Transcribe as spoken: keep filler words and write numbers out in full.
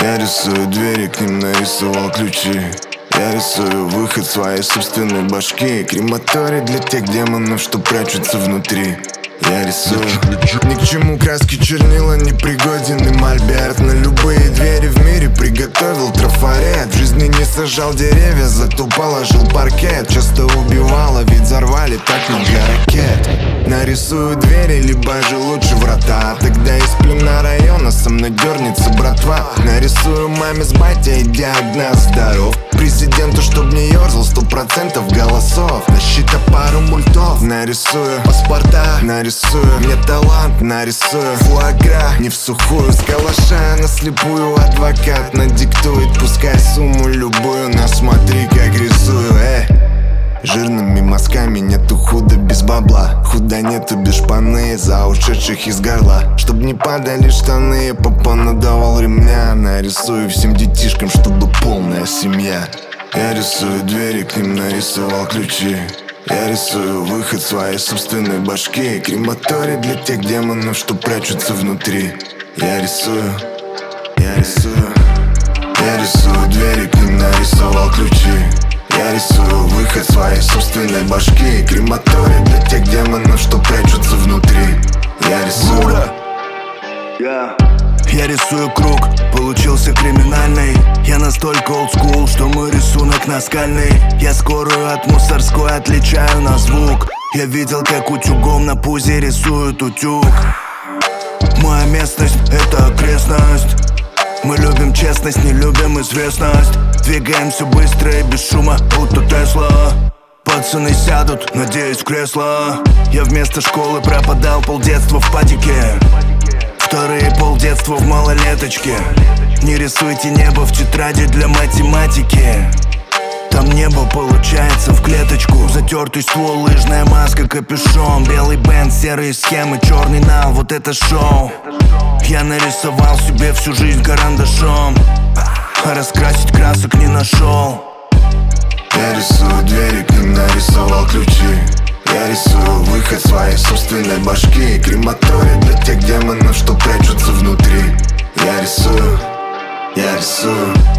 Я рисую двери, к ним нарисовал ключи. Я рисую выход своей собственной башки. Крематорий для тех демонов, что прячутся внутри. Я рисую. Ни к чему краски чернила не пригоден. И мольберт на любые двери в мире приготовил трафарет. В жизни не сажал деревья, зато положил паркет. Часто убивало, ведь взорвали так много ракет. Нарисую двери, либо же лучше врата. Тогда из плена района со мной дернется братва. Нарисую маме с батей диагноз здоров. Президенту, чтоб не ерзал, сто процентов голосов. Защита пару мультов. Нарисую паспорта, нарисую мне талант, нарисую фуагра. Не в сухую, с калаша на слепую. Адвокат надиктует, пускай сумму любую. Но смотри, как рисую, эй. Жирными мазками нету худа без бабла. Худа нету без шпаны за ушедших из горла. Чтоб не падали штаны, папа надавал ремня. Нарисую всем детишкам, чтобы полная семья. Я рисую двери, к ним нарисовал ключи. Я рисую выход своей собственной башки. Крематорий для тех демонов, что прячутся внутри. Я рисую, я рисую. Я рисую двери, к ним нарисовал ключи. Я рисую выход своей собственной башки. Крематорий для тех демонов, что прячутся внутри. Я рисую. Yeah. Я рисую круг, получился криминальный. Я настолько олдскул, что мой рисунок наскальный. Я скорую от мусорской отличаю на звук. Я видел, как утюгом на пузе рисуют утюг. Моя местность — это окрестность. Мы любим честность, не любим известность. Двигаемся быстро и без шума, будто Тесла. Пацаны сядут, надеюсь, в кресло. Я вместо школы пропадал полдетства в падике. Вторые полдетства в малолеточке. Не рисуйте небо в тетради для математики. Там небо получается в клеточку. Затертый ствол, лыжная маска, капюшон. Белый бенд, серые схемы, черный нал, вот это шоу. Я нарисовал себе всю жизнь карандашом, а раскрасить красок не нашел. Я рисую двери, к ним нарисовал ключи. Я рисую выход своей собственной башки. Крематорий для тех демонов, что прячутся внутри. Я рисую, я рисую.